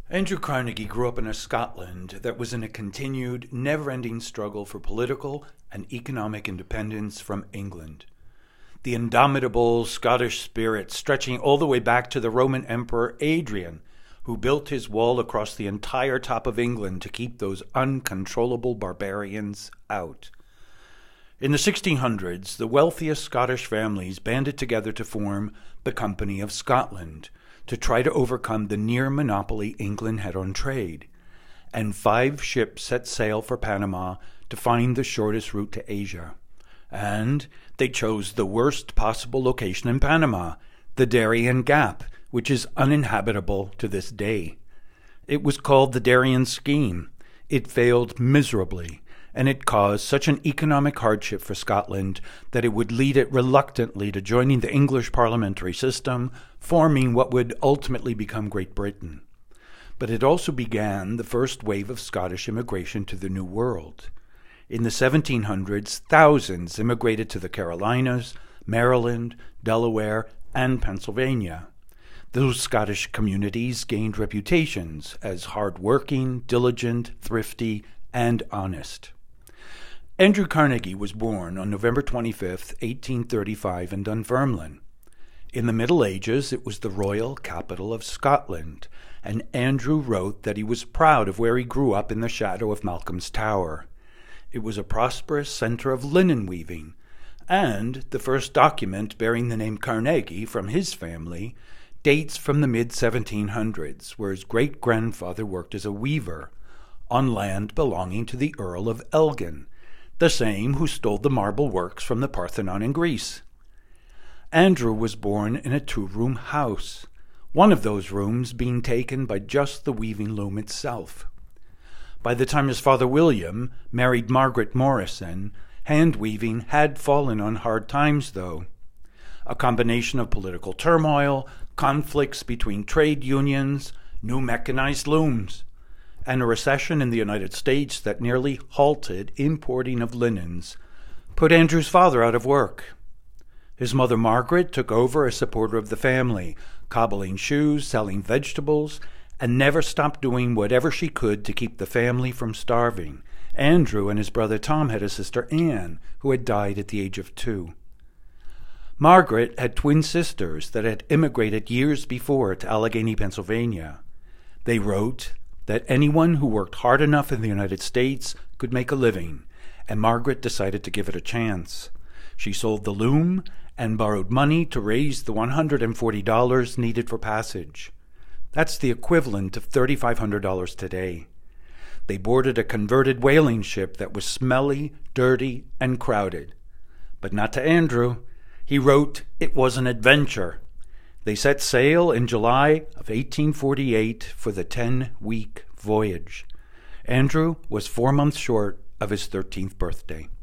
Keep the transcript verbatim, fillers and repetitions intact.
Andrew Carnegie grew up in a Scotland that was in a continued, never-ending struggle for political and economic independence from England. The indomitable Scottish spirit stretching all the way back to the Roman Emperor Adrian, who built his wall across the entire top of England to keep those uncontrollable barbarians out. In the sixteen hundreds, the wealthiest Scottish families banded together to form the Company of Scotland, to try to overcome the near monopoly England had on trade, and five ships set sail for Panama to find the shortest route to Asia. And they chose the worst possible location in Panama, the Darien Gap, which is uninhabitable to this day. It was called the Darien Scheme. It failed miserably, and it caused such an economic hardship for Scotland that it would lead it reluctantly to joining the English parliamentary system, forming what would ultimately become Great Britain. But it also began the first wave of Scottish immigration to the New World. In the seventeen hundreds, thousands immigrated to the Carolinas, Maryland, Delaware, and Pennsylvania. Those Scottish communities gained reputations as hard-working, diligent, thrifty, and honest. Andrew Carnegie was born on November twenty-fifth, eighteen thirty-five in Dunfermline. In the Middle Ages, it was the royal capital of Scotland, and Andrew wrote that he was proud of where he grew up in the shadow of Malcolm's Tower. It was a prosperous center of linen weaving, and the first document bearing the name Carnegie from his family dates from the mid seventeen hundreds, where his great-grandfather worked as a weaver on land belonging to the Earl of Elgin, the same who stole the marble works from the Parthenon in Greece. Andrew was born in a two-room house, one of those rooms being taken by just the weaving loom itself. By the time his father William married Margaret Morrison, hand-weaving had fallen on hard times, though. A combination of political turmoil, conflicts between trade unions, new mechanized looms, and a recession in the United States that nearly halted importing of linens put Andrew's father out of work. His mother Margaret took over as supporter of the family, cobbling shoes, selling vegetables, and never stopped doing whatever she could to keep the family from starving. Andrew and his brother Tom had a sister Anne, who had died at the age of two. Margaret had twin sisters that had immigrated years before to Allegheny, Pennsylvania. They wrote that anyone who worked hard enough in the United States could make a living, and Margaret decided to give it a chance. She sold the loom and borrowed money to raise the one hundred forty dollars needed for passage. That's the equivalent of three thousand five hundred dollars today. They boarded a converted whaling ship that was smelly, dirty, and crowded. But not to Andrew. He wrote it was an adventure. They set sail in July of eighteen forty-eight for the ten-week voyage. Andrew was four months short of his thirteenth birthday.